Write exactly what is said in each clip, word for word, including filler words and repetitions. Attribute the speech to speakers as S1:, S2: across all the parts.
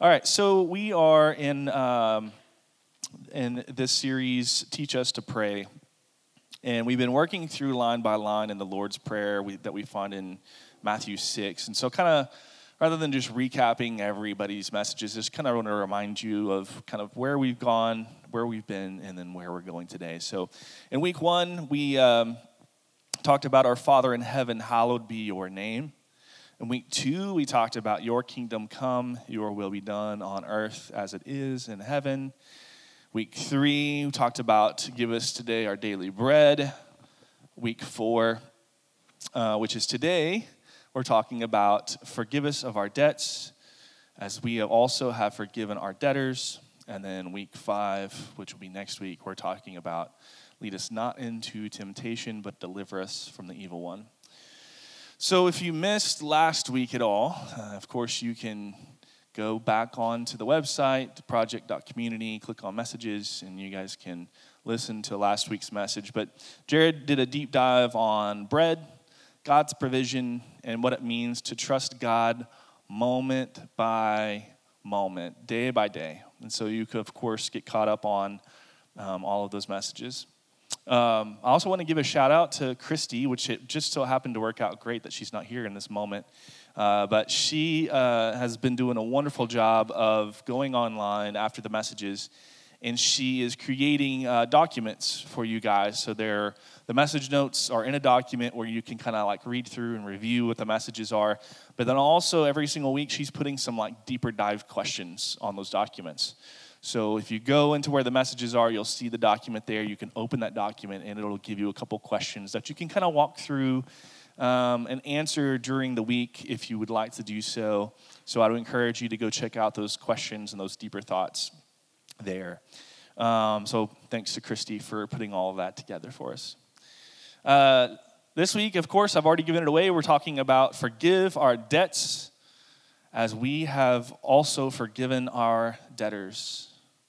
S1: All right, so we are in um, in this series, Teach Us to Pray. And we've been working through line by line in the Lord's Prayer we, that we find in Matthew six. And so kind of, rather than just recapping everybody's messages, just kind of want to remind you of kind of where we've gone, where we've been, and then where we're going today. So in week one, we um, talked about our Father in heaven, hallowed be your name. In week two, we talked about your kingdom come, your will be done on earth as it is in heaven. Week three, we talked about give us today our daily bread. Week four, uh, which is today, we're talking about forgive us of our debts as we also have forgiven our debtors. And then week five, which will be next week, we're talking about lead us not into temptation, but deliver us from the evil one. So if you missed last week at all, uh, of course you can go back onto the website, project dot community, click on messages, and you guys can listen to last week's message. But Jared did a deep dive on bread, God's provision, and what it means to trust God moment by moment, day by day. And so you could, of course, get caught up on um, all of those messages. Um, I also want to give a shout out to Christy, which it just so happened to work out great that she's not here in this moment. Uh, but she uh, has been doing a wonderful job of going online after the messages, and she is creating uh, documents for you guys. So they're, the message notes are in a document where you can kind of like read through and review what the messages are. But then also every single week she's putting some like deeper dive questions on those documents. So if you go into where the messages are, you'll see the document there. You can open that document, and it'll give you a couple questions that you can kind of walk through um, and answer during the week if you would like to do so. So I would encourage you to go check out those questions and those deeper thoughts there. Um, so thanks to Christy for putting all of that together for us. Uh, this week, of course, I've already given it away. We're talking about forgive our debts as we have also forgiven our debtors.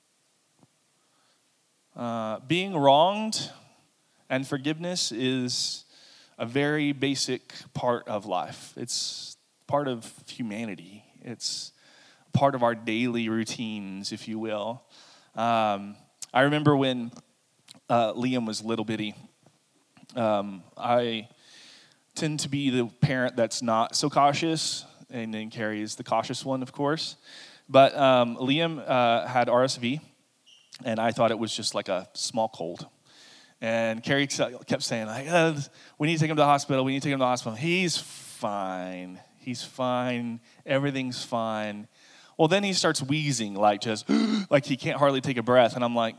S1: Uh, being wronged and forgiveness is a very basic part of life. It's part of humanity. It's part of our daily routines, if you will. Um, I remember when uh, Liam was little bitty, um, I tend to be the parent that's not so cautious, and then Carrie is the cautious one, of course. But um, Liam uh, had R S V, and I thought it was just like a small cold. And Carrie kept saying, like, oh, we need to take him to the hospital. We need to take him to the hospital. He's fine. He's fine. Everything's fine. Well, then he starts wheezing, like just, like he can't hardly take a breath. And I'm like,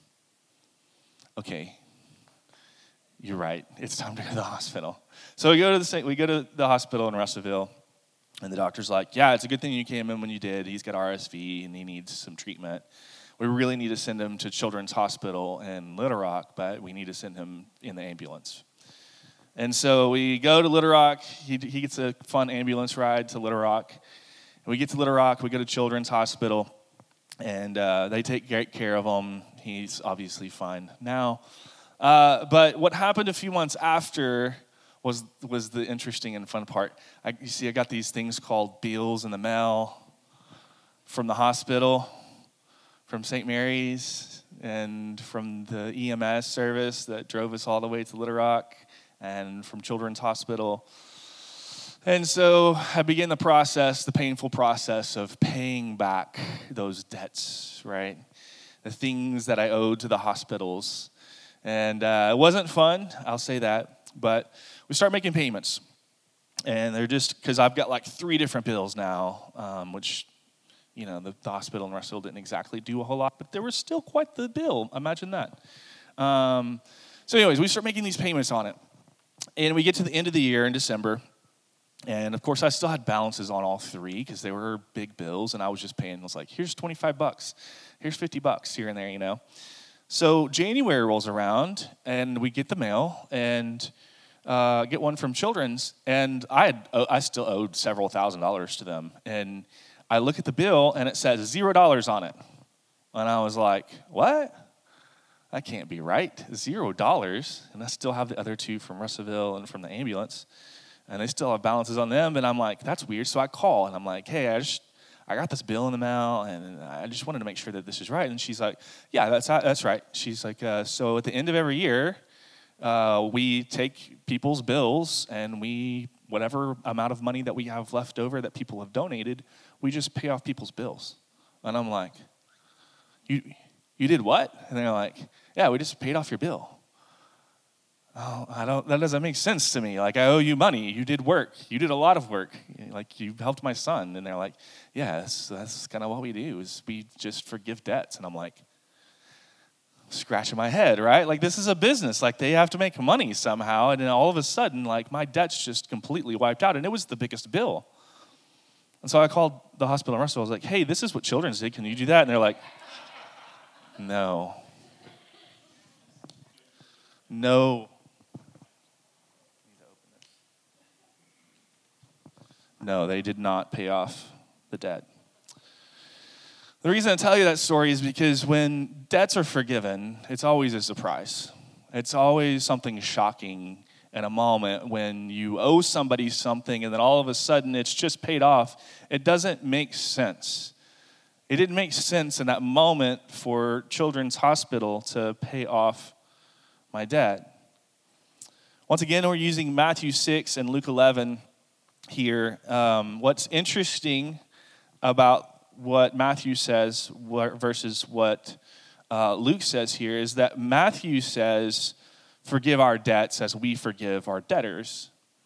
S1: okay, you're right. It's time to go to the hospital. So we go to the we go to the hospital in Russellville, and the doctor's like, yeah, it's a good thing you came in when you did. He's got R S V, and he needs some treatment. We really need to send him to Children's Hospital in Little Rock, but we need to send him in the ambulance. And so we go to Little Rock. He, he gets a fun ambulance ride to Little Rock. And we get to Little Rock. We go to Children's Hospital, and uh, they take great care of him. He's obviously fine now. Uh, but what happened a few months after was was the interesting and fun part. I, you see, I got these things called bills in the mail from the hospital, from Saint Mary's, and from the E M S service that drove us all the way to Little Rock, and from Children's Hospital. And so I began the process, the painful process of paying back those debts, right? The things that I owed to the hospitals. And uh, it wasn't fun, I'll say that, but we start making payments. And they're just, because I've got like three different bills now, um, which, you know, the, the hospital in Russell didn't exactly do a whole lot, but there was still quite the bill. Imagine that. Um, so anyways, we start making these payments on it. And we get to the end of the year in December. And of course, I still had balances on all three because they were big bills. And I was just paying, I was like, here's twenty-five bucks. Here's fifty bucks here and there, you know. So January rolls around, and we get the mail, and uh, get one from Children's. And I had, I still owed several thousand dollars to them. And I look at the bill, and it says zero dollars on it. And I was like, what? That can't be right. Zero dollars. And I still have the other two from Russellville and from the ambulance. And they still have balances on them. And I'm like, that's weird. So I call, and I'm like, hey, I just, I I got this bill in the mail, and I just wanted to make sure that this is right. And she's like, yeah, that's that's right. She's like, uh, so at the end of every year, uh, we take people's bills, and we, whatever amount of money that we have left over that people have donated, we just pay off people's bills. And I'm like, you you did what? And they're like, yeah, we just paid off your bill. Oh, I don't, that doesn't make sense to me. Like, I owe you money. You did work. You did a lot of work. Like, you helped my son. And they're like, yeah, that's, that's kind of what we do, is we just forgive debts. And I'm like, scratching my head, right? Like, this is a business. Like, they have to make money somehow. And then all of a sudden, like, my debt's just completely wiped out. And it was the biggest bill. And so I called the hospital in Russell. I was like, hey, this is what Children's did. Can you do that? And they're like, no. No. No, they did not pay off the debt. The reason I tell you that story is because when debts are forgiven, it's always a surprise. It's always something shocking in a moment when you owe somebody something and then all of a sudden it's just paid off. It doesn't make sense. It didn't make sense in that moment for Children's Hospital to pay off my debt. Once again, we're using Matthew six and Luke eleven here. Um, what's interesting about what Matthew says versus what uh, Luke says here is that Matthew says, forgive our debts as we forgive our debtors.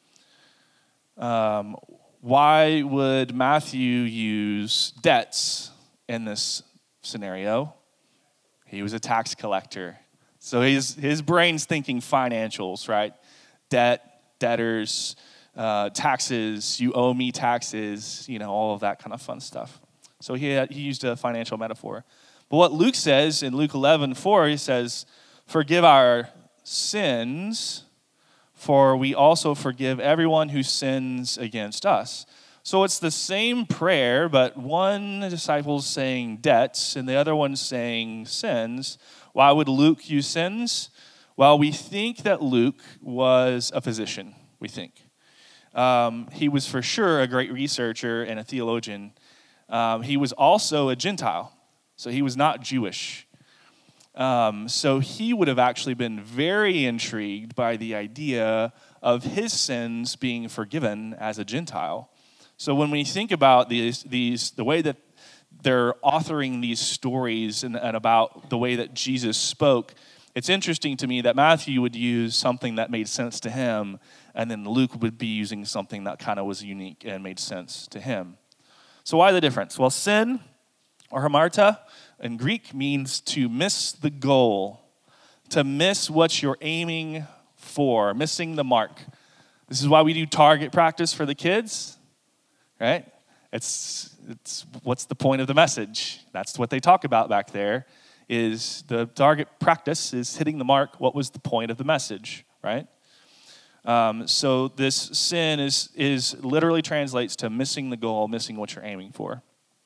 S1: Um, why would Matthew use debts in this scenario? He was a tax collector. So his, his brain's thinking financials, right? Debt, debtors, uh, taxes, you owe me taxes, you know, all of that kind of fun stuff. So he had, he used a financial metaphor. But what Luke says in Luke eleven four, he says, forgive our sins, for we also forgive everyone who sins against us. So it's the same prayer, but one disciple's saying debts and the other one's saying sins. Why would Luke use sins? Well, we think that Luke was a physician, we think. Um, he was for sure a great researcher and a theologian. Um, he was also a Gentile, so he was not Jewish. Um, so he would have actually been very intrigued by the idea of his sins being forgiven as a Gentile. So when we think about these, these the way that they're authoring these stories and, and about the way that Jesus spoke, it's interesting to me that Matthew would use something that made sense to him, and then Luke would be using something that kind of was unique and made sense to him. So why the difference? Well, sin, or hamarta, in Greek means to miss the goal, to miss what you're aiming for, missing the mark. This is why we do target practice for the kids, right? It's it's what's the point of the message? That's what they talk about back there, is the target practice is hitting the mark. What was the point of the message, right? Um, so this sin is is literally translates to missing the goal, missing what you're aiming for.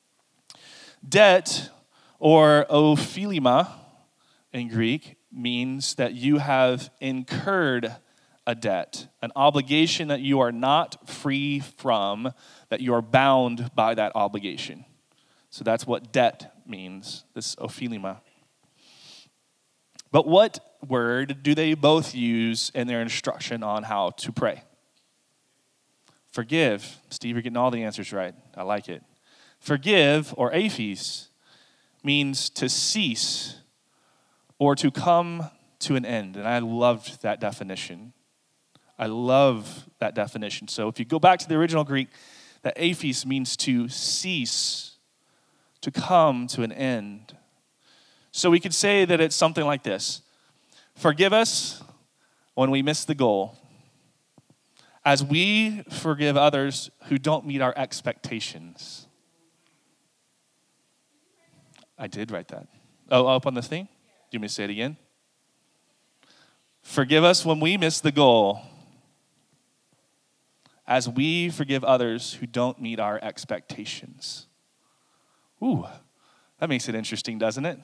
S1: Debt, or ophilema in Greek, means that you have incurred a debt, an obligation that you are not free from, that you are bound by that obligation. So that's what debt means, this ophilema. But what word do they both use in their instruction on how to pray? Forgive. Steve, you're getting all the answers right. I like it. Forgive, or aphis, means to cease or to come to an end. And I loved that definition. I love that definition. So if you go back to the original Greek, that aphis means to cease, to come to an end. So we could say that it's something like this. Forgive us when we miss the goal, as we forgive others who don't meet our expectations. I did write that. Oh, up on this thing? Do you want me to say it again? Forgive us when we miss the goal, as we forgive others who don't meet our expectations. Ooh, that makes it interesting, doesn't it?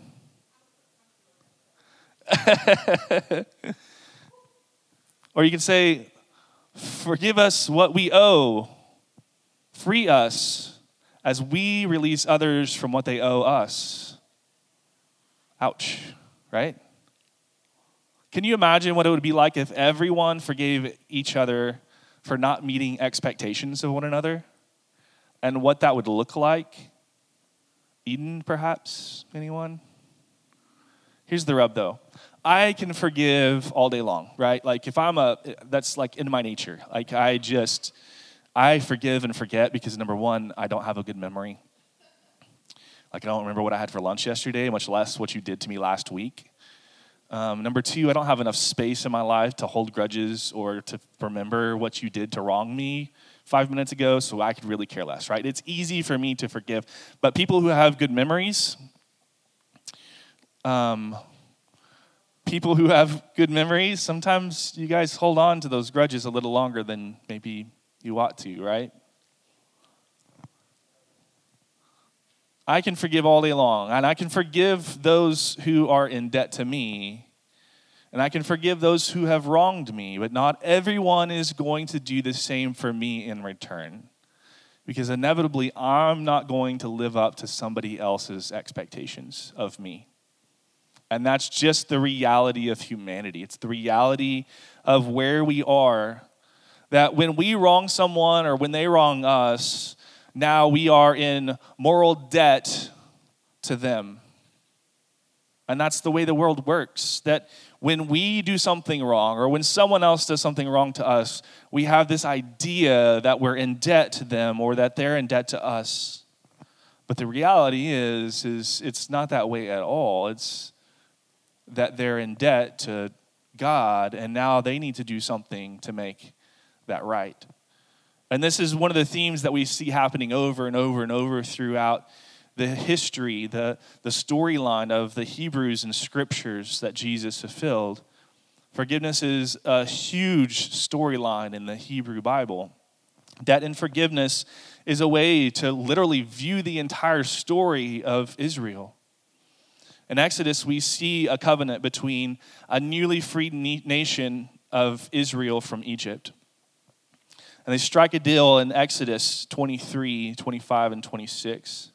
S1: Or you can say, forgive us what we owe. Free us as we release others from what they owe us. Ouch, right? Can you imagine what it would be like if everyone forgave each other for not meeting expectations of one another? And what that would look like? Eden, perhaps? Anyone? Here's the rub, though. I can forgive all day long, right? Like if I'm a, that's like in my nature. Like I just, I forgive and forget because number one, I don't have a good memory. Like I don't remember what I had for lunch yesterday, much less what you did to me last week. Um, number two, I don't have enough space in my life to hold grudges or to remember what you did to wrong me five minutes ago, so I could really care less, right? It's easy for me to forgive. But people who have good memories, um, people who have good memories, sometimes you guys hold on to those grudges a little longer than maybe you ought to, right? I can forgive all day long, and I can forgive those who are in debt to me, and I can forgive those who have wronged me, but not everyone is going to do the same for me in return, because inevitably I'm not going to live up to somebody else's expectations of me. And that's just the reality of humanity. It's the reality of where we are, that when we wrong someone or when they wrong us, now we are in moral debt to them. And that's the way the world works, that when we do something wrong or when someone else does something wrong to us, we have this idea that we're in debt to them or that they're in debt to us. But the reality is, is it's not that way at all. It's that they're in debt to God, and now they need to do something to make that right. And this is one of the themes that we see happening over and over and over throughout the history, the, the storyline of the Hebrews and scriptures that Jesus fulfilled. Forgiveness is a huge storyline in the Hebrew Bible. Debt and forgiveness is a way to literally view the entire story of Israel. In Exodus, we see a covenant between a newly freed nation of Israel from Egypt. And they strike a deal in Exodus twenty-three, twenty-five, and twenty-six.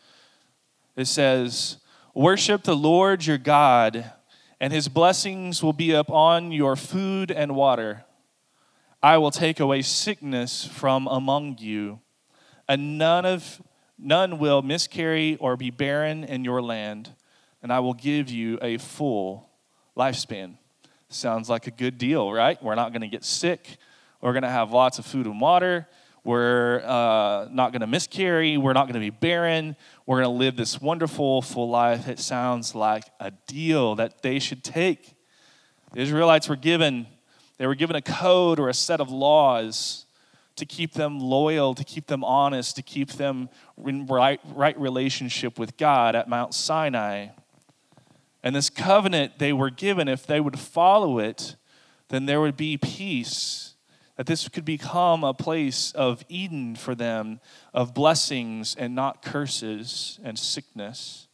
S1: It says, "Worship the Lord your God, and his blessings will be upon your food and water. I will take away sickness from among you, and none of none will miscarry or be barren in your land, and I will give you a full lifespan." Sounds like a good deal, right? We're not going to get sick. We're going to have lots of food and water. We're uh, not going to miscarry. We're not going to be barren. We're going to live this wonderful, full life. It sounds like a deal that they should take. The Israelites were given, they were given a code or a set of laws to keep them loyal, to keep them honest, to keep them in right, right relationship with God at Mount Sinai. And this covenant they were given, if they would follow it, then there would be peace. That this could become a place of Eden for them, of blessings and not curses and sickness.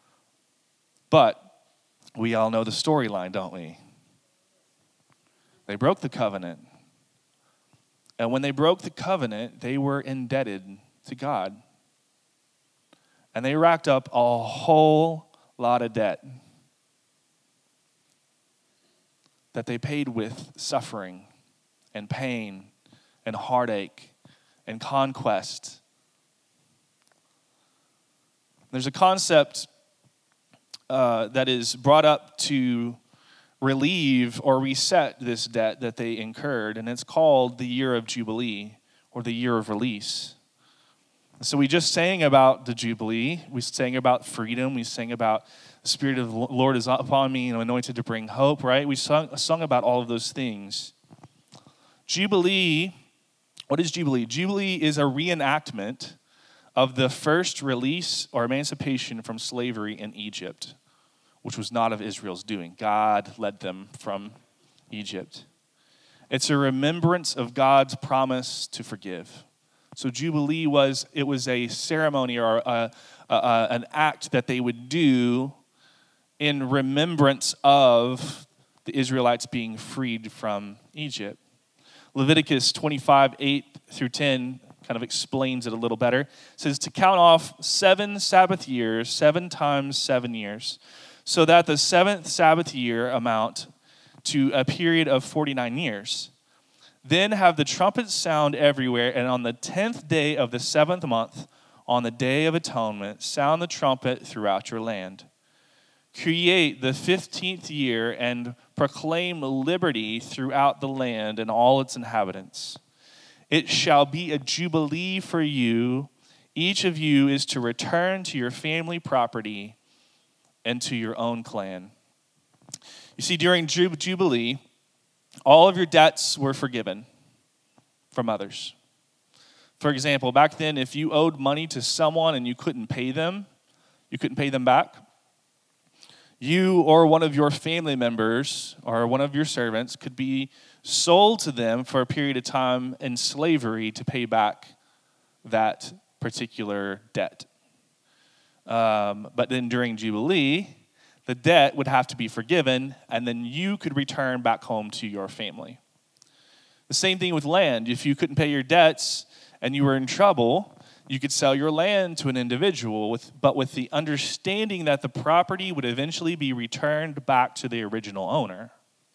S1: But we all know the storyline, don't we? They broke the covenant. And when they broke the covenant, they were indebted to God. And they racked up a whole lot of debt that they paid with suffering and pain and heartache and conquest. There's a concept uh, that is brought up to relieve or reset this debt that they incurred, and it's called the year of Jubilee or the year of release. So we just sang about the Jubilee. We sang about freedom. We sang about the Spirit of the Lord is upon me and anointed to bring hope, right? We sung, sung about all of those things. Jubilee, what is Jubilee? Jubilee is a reenactment of the first release or emancipation from slavery in Egypt, which was not of Israel's doing. God led them from Egypt. It's a remembrance of God's promise to forgive. So Jubilee was, it was a ceremony or a, a, a, an act that they would do in remembrance of the Israelites being freed from Egypt. Leviticus twenty-five, eight through ten kind of explains it a little better. It says to count off seven Sabbath years, seven times seven years, so that the seventh Sabbath year amount to a period of forty-nine years. Then have the trumpets sound everywhere, and on the tenth day of the seventh month, on the day of atonement, sound the trumpet throughout your land. Create the fifteenth year and proclaim liberty throughout the land and all its inhabitants. It shall be a jubilee for you. Each of you is to return to your family property and to your own clan. You see, during Jubilee, all of your debts were forgiven from others. For example, back then, if you owed money to someone and you couldn't pay them, you couldn't pay them back, you or one of your family members or one of your servants could be sold to them for a period of time in slavery to pay back that particular debt. Um, but then during Jubilee, the debt would have to be forgiven, and then you could return back home to your family. The same thing with land. If you couldn't pay your debts and you were in trouble, you could sell your land to an individual, with, but with the understanding that the property would eventually be returned back to the original owner.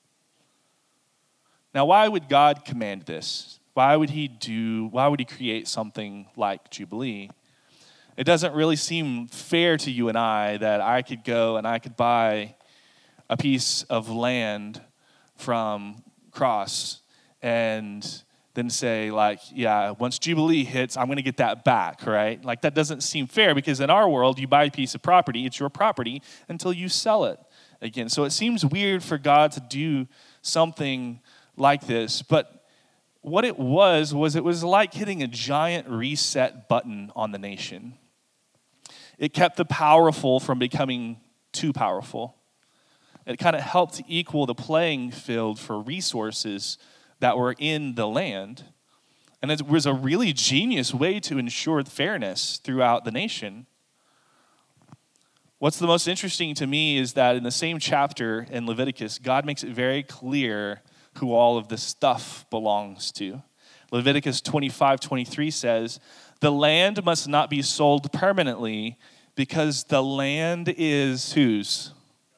S1: Now, why would God command this? Why would he do, why would he create something like Jubilee? It doesn't really seem fair to you and I that I could go and I could buy a piece of land from Cross and then say, like, yeah, once Jubilee hits, I'm going to get that back, right? Like, that doesn't seem fair, because in our world, you buy a piece of property, it's your property until you sell it again. So it seems weird for God to do something like this, but what it was, was it was like hitting a giant reset button on the nation. It kept the powerful from becoming too powerful. It kind of helped to equal the playing field for resources that were in the land. And it was a really genius way to ensure fairness throughout the nation. What's the most interesting to me is that in the same chapter in Leviticus, God makes it very clear who all of this stuff belongs to. Leviticus twenty-five twenty-three says, the land must not be sold permanently, because the land is whose?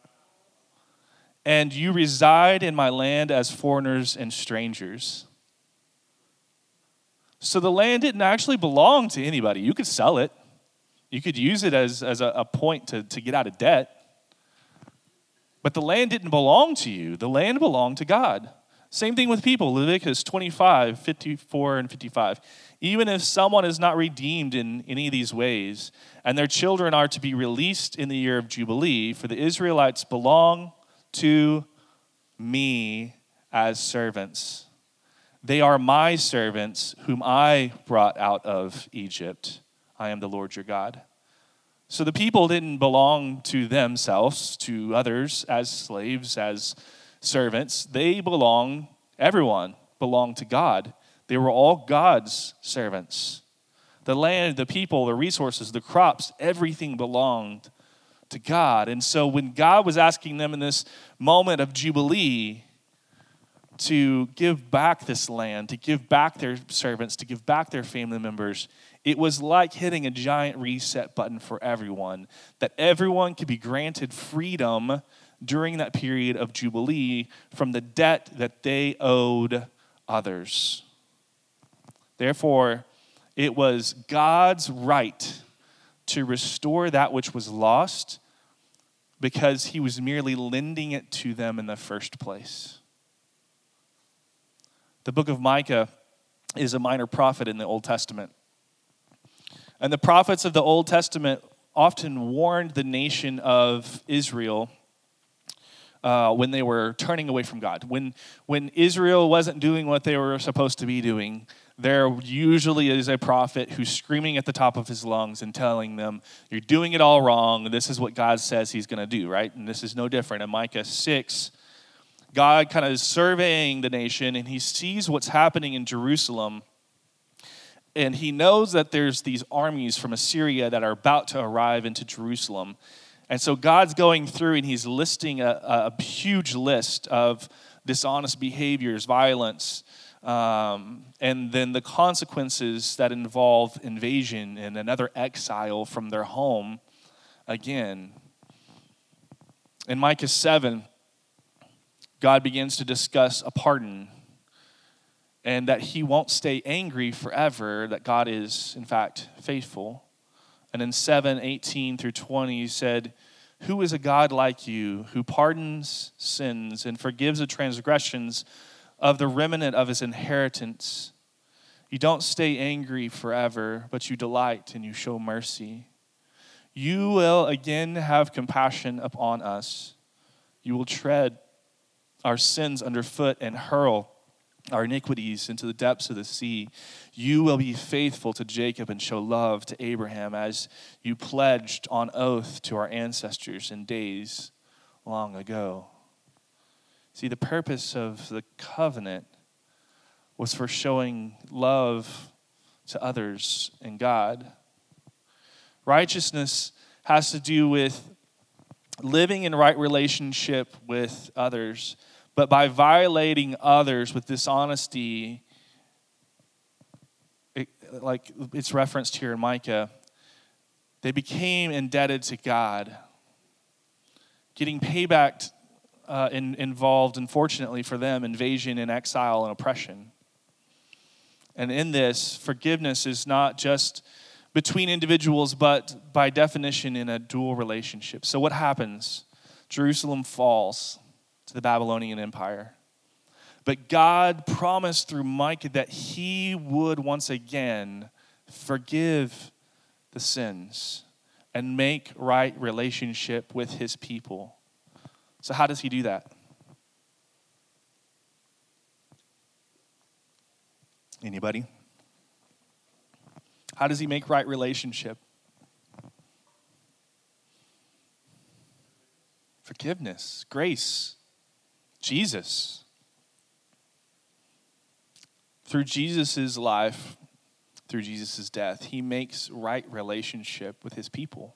S1: And you reside in my land as foreigners and strangers. So the land didn't actually belong to anybody. You could sell it. You could use it as, as a, a point to, to get out of debt. But the land didn't belong to you. The land belonged to God. Same thing with people. Leviticus twenty-five, fifty-four, and fifty-five. Even if someone is not redeemed in any of these ways, and their children are to be released in the year of Jubilee, for the Israelites belong to me as servants. They are my servants, whom I brought out of Egypt. I am the Lord your God. So the people didn't belong to themselves, to others, as slaves, as servants. They belong, everyone belonged to God. They were all God's servants. The land, the people, the resources, the crops, everything belonged to God. And so when God was asking them in this moment of Jubilee to give back this land, to give back their servants, to give back their family members, it was like hitting a giant reset button for everyone, that everyone could be granted freedom during that period of Jubilee from the debt that they owed others. Therefore, it was God's right to restore that which was lost, because he was merely lending it to them in the first place. The book of Micah is a minor prophet in the Old Testament. And the prophets of the Old Testament often warned the nation of Israel uh, when they were turning away from God. When, when Israel wasn't doing what they were supposed to be doing, there usually is a prophet who's screaming at the top of his lungs and telling them, you're doing it all wrong. This is what God says he's going to do, right? And this is no different. In Micah six, God kind of is surveying the nation, and he sees what's happening in Jerusalem. And he knows that there's these armies from Assyria that are about to arrive into Jerusalem. And so God's going through and he's listing a, a huge list of dishonest behaviors, violence, Um, and then the consequences that involve invasion and another exile from their home again. In Micah seven, God begins to discuss a pardon and that he won't stay angry forever, that God is, in fact, faithful. And in seven, eighteen through twenty, he said, "Who is a God like you, who pardons sins and forgives the transgressions of the remnant of his inheritance? You don't stay angry forever, but you delight and you show mercy. You will again have compassion upon us. You will tread our sins underfoot and hurl our iniquities into the depths of the sea. You will be faithful to Jacob and show love to Abraham as you pledged on oath to our ancestors in days long ago." See, the purpose of the covenant was for showing love to others and God. Righteousness has to do with living in right relationship with others, but by violating others with dishonesty, it, like it's referenced here in Micah, they became indebted to God. Getting payback uh, in, involved, unfortunately for them, invasion and exile and oppression. And in this, forgiveness is not just between individuals, but by definition in a dual relationship. So what happens? Jerusalem falls to the Babylonian Empire. But God promised through Micah that he would once again forgive the sins and make right relationship with his people. So how does he do that? Anybody? How does he make right relationship? Forgiveness, grace, Jesus. Through Jesus' life, through Jesus' death, he makes right relationship with his people.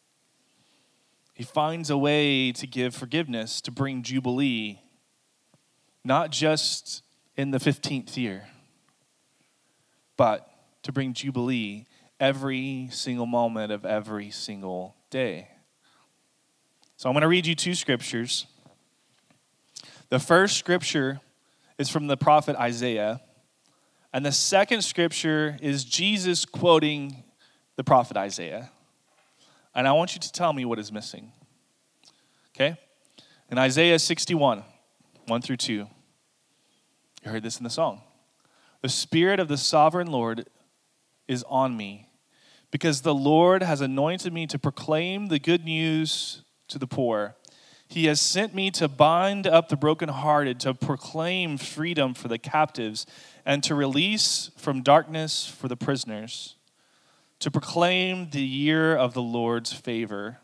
S1: He finds a way to give forgiveness, to bring jubilee, not just in the fifteenth year, but to bring jubilee every single moment of every single day. So I'm going to read you two scriptures. The first scripture is from the prophet Isaiah, and the second scripture is Jesus quoting the prophet Isaiah. And I want you to tell me what is missing. Okay? In Isaiah sixty-one, one through two, you heard this in the song. "The Spirit of the sovereign Lord is on me, because the Lord has anointed me to proclaim the good news to the poor. He has sent me to bind up the brokenhearted, to proclaim freedom for the captives, and to release from darkness for the prisoners, to proclaim the year of the Lord's favor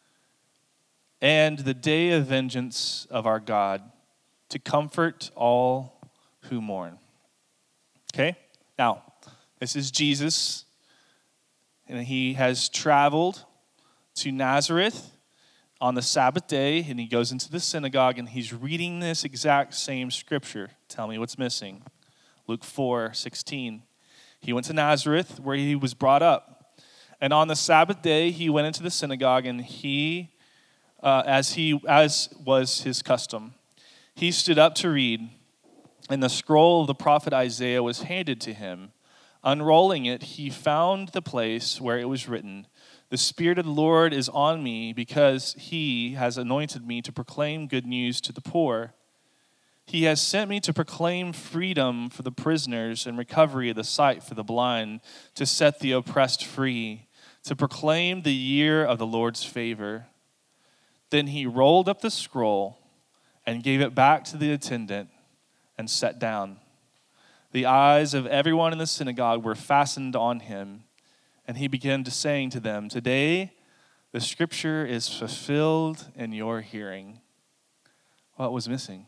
S1: and the day of vengeance of our God, to comfort all who mourn." Okay? Now, this is Jesus, and he has traveled to Nazareth on the Sabbath day, and he goes into the synagogue, and he's reading this exact same scripture. Tell me what's missing. Luke four sixteen. He went to Nazareth, where he was brought up. And on the Sabbath day, he went into the synagogue, and he, uh, as he as was his custom, he stood up to read, and the scroll of the prophet Isaiah was handed to him. Unrolling it, he found the place where it was written, "The Spirit of the Lord is on me, because he has anointed me to proclaim good news to the poor. He has sent me to proclaim freedom for the prisoners and recovery of the sight for the blind, to set the oppressed free, to proclaim the year of the Lord's favor." Then he rolled up the scroll and gave it back to the attendant and sat down. The eyes of everyone in the synagogue were fastened on him, and he began to saying to them, "Today the scripture is fulfilled in your hearing." What was missing?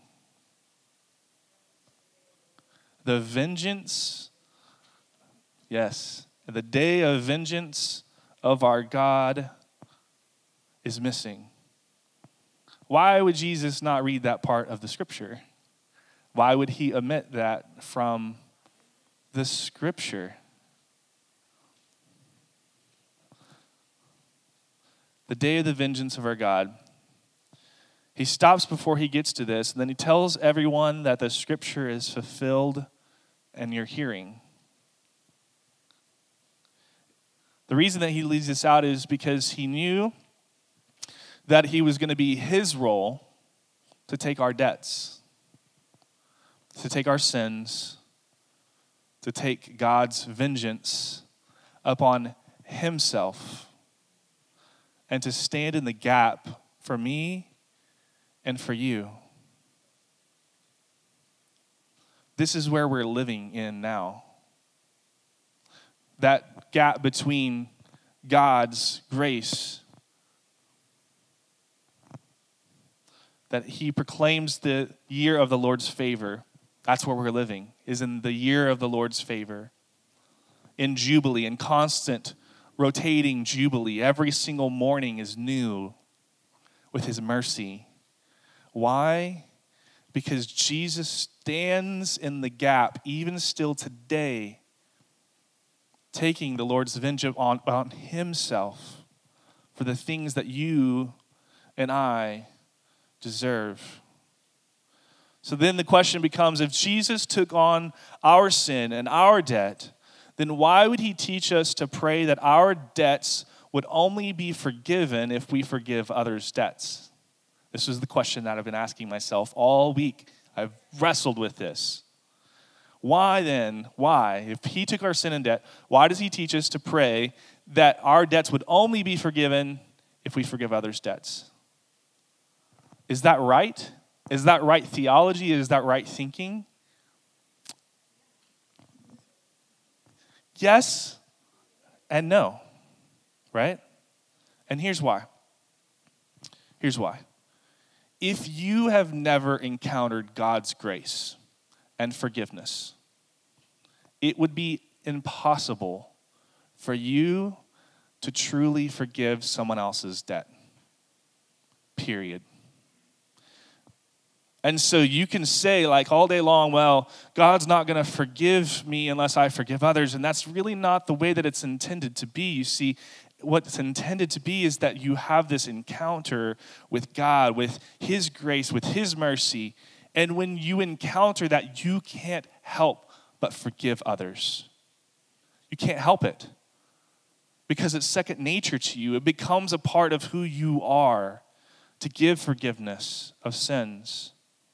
S1: The vengeance, yes, the day of vengeance of our God is missing. Why would Jesus not read that part of the scripture? Why would he omit that from the scripture? The day of the vengeance of our God. He stops before he gets to this, and then he tells everyone that the scripture is fulfilled in your hearing. The reason that he leaves this out is because he knew that he was going to be his role to take our debts, to take our sins, to take God's vengeance upon himself, and to stand in the gap for me and for you. This is where we're living in now. That gap between God's grace, that he proclaims the year of the Lord's favor. That's where we're living, is in the year of the Lord's favor. In Jubilee, in constant rotating Jubilee. Every single morning is new with his mercy. Why? Because Jesus stands in the gap, even still today, taking the Lord's vengeance on, on himself for the things that you and I deserve. So then the question becomes, if Jesus took on our sin and our debt, then why would he teach us to pray that our debts would only be forgiven if we forgive others' debts? This is the question that I've been asking myself all week. I've wrestled with this. Why then, why, if he took our sin and debt, why does he teach us to pray that our debts would only be forgiven if we forgive others' debts? Is that right? Is that right theology? Is that right thinking? Yes and no, right? And here's why. Here's why. If you have never encountered God's grace and forgiveness, it would be impossible for you to truly forgive someone else's debt. Period. And so you can say like all day long, well, God's not going to forgive me unless I forgive others. And that's really not the way that it's intended to be. You see, what it's intended to be is that you have this encounter with God, with his grace, with his mercy. And when you encounter that, you can't help but forgive others. You can't help it because it's second nature to you. It becomes a part of who you are to give forgiveness of sins.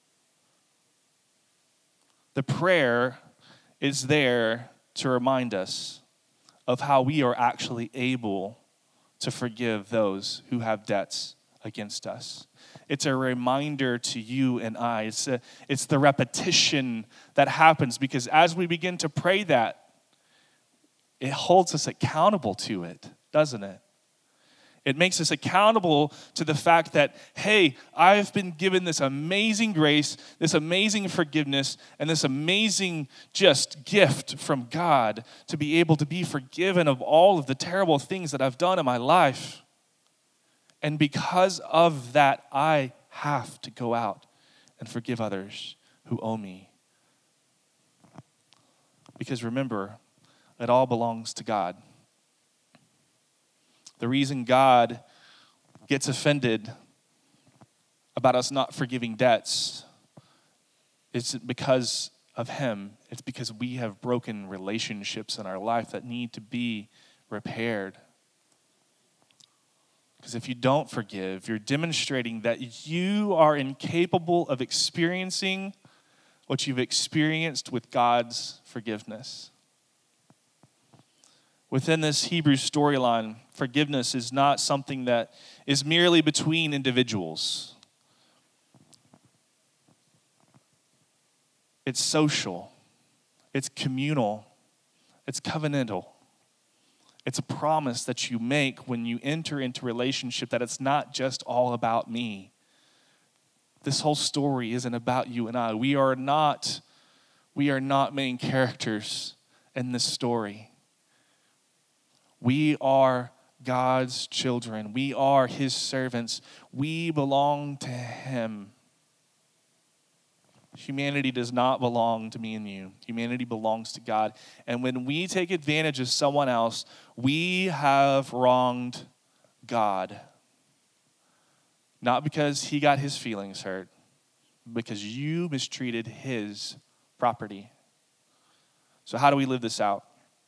S1: The prayer is there to remind us of how we are actually able to forgive those who have debts against us. It's a reminder to you and I. It's, a, it's the repetition that happens because as we begin to pray that, it holds us accountable to it, doesn't it? It makes us accountable to the fact that, hey, I've been given this amazing grace, this amazing forgiveness, and this amazing just gift from God to be able to be forgiven of all of the terrible things that I've done in my life. And because of that, I have to go out and forgive others who owe me. Because remember, it all belongs to God. The reason God gets offended about us not forgiving debts is because of him. It's because we have broken relationships in our life that need to be repaired. Because if you don't forgive, you're demonstrating that you are incapable of experiencing what you've experienced with God's forgiveness. Within this Hebrew storyline, forgiveness is not something that is merely between individuals. It's social. It's communal. It's covenantal. It's a promise that you make when you enter into relationship that it's not just all about me. This whole story isn't about you and I. We are not, we are not main characters in this story. We are God's children. We are his servants. We belong to him. Humanity does not belong to me and you. Humanity belongs to God. And when we take advantage of someone else, we have wronged God. Not because he got his feelings hurt, because you mistreated his property. So how do we live this out?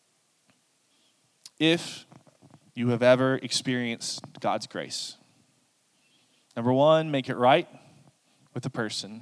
S1: If you have ever experienced God's grace, number one, make it right with the person.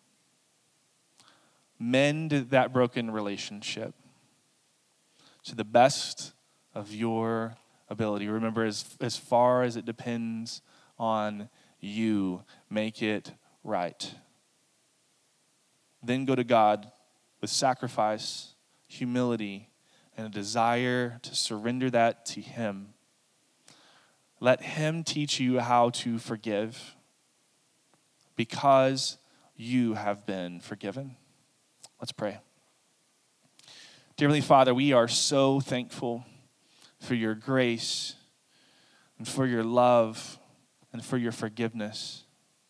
S1: Mend that broken relationship to the best of your ability. Remember, as, as far as it depends on you, make it right. Then go to God with sacrifice, humility, and a desire to surrender that to him. Let him teach you how to forgive because you have been forgiven. Let's pray. Dear Heavenly Father, we are so thankful for your grace and for your love and for your forgiveness.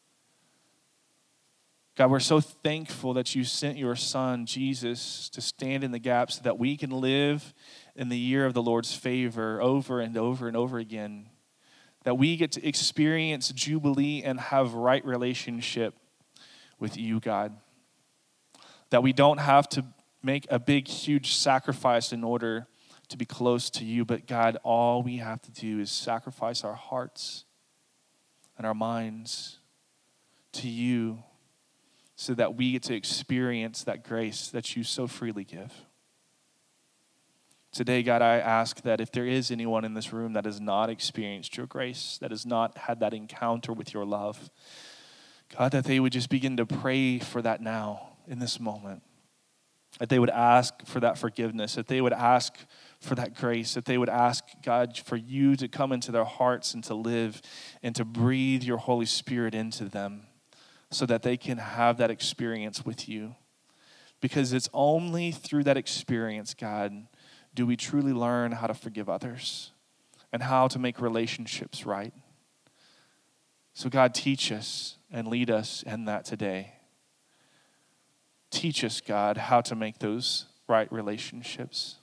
S1: God, we're so thankful that you sent your son, Jesus, to stand in the gap so that we can live in the year of the Lord's favor over and over and over again. That we get to experience Jubilee and have right relationship with you, God. That we don't have to make a big, huge sacrifice in order to be close to you. But God, all we have to do is sacrifice our hearts and our minds to you so that we get to experience that grace that you so freely give. Today, God, I ask that if there is anyone in this room that has not experienced your grace, that has not had that encounter with your love, God, that they would just begin to pray for that now. In this moment, that they would ask for that forgiveness, that they would ask for that grace, that they would ask, God, for you to come into their hearts and to live and to breathe your Holy Spirit into them so that they can have that experience with you. Because it's only through that experience, God, do we truly learn how to forgive others and how to make relationships right. So God, teach us and lead us in that today. Teach us, God, how to make those right relationships.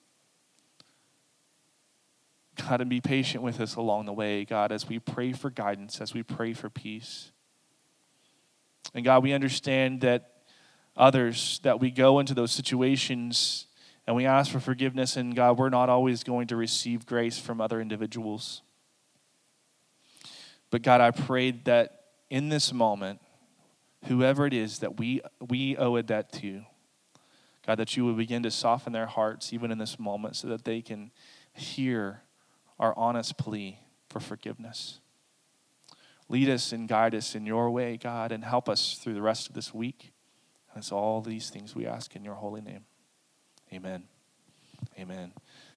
S1: God, and be patient with us along the way, God, as we pray for guidance, as we pray for peace. And God, we understand that others, that we go into those situations and we ask for forgiveness, and God, we're not always going to receive grace from other individuals. But God, I prayed that in this moment, whoever it is that we we owe a debt to, God, that you would begin to soften their hearts even in this moment so that they can hear our honest plea for forgiveness. Lead us and guide us in your way, God, and help us through the rest of this week. And it's all these things we ask in your holy name. Amen. Amen.